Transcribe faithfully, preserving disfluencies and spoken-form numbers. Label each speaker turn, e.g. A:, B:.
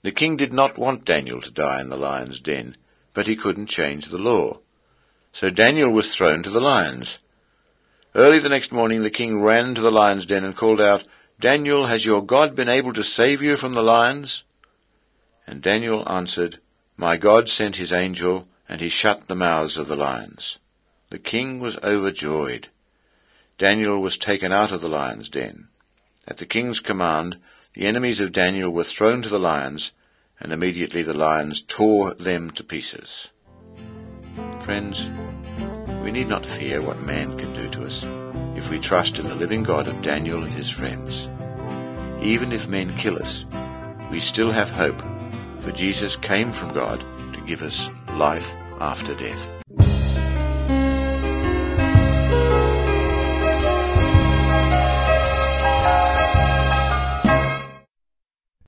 A: The king did not want Daniel to die in the lion's den, but he couldn't change the law. So Daniel was thrown to the lions. Early the next morning the king ran to the lion's den and called out, "Daniel, has your God been able to save you from the lions?" And Daniel answered, "My God sent his angel, and he shut the mouths of the lions." The king was overjoyed. Daniel was taken out of the lion's den. At the king's command, the enemies of Daniel were thrown to the lions, and immediately the lions tore them to pieces. Friends, we need not fear what man can do to us if we trust in the living God of Daniel and his friends. Even if men kill us, we still have hope, for Jesus came from God to give us life after death.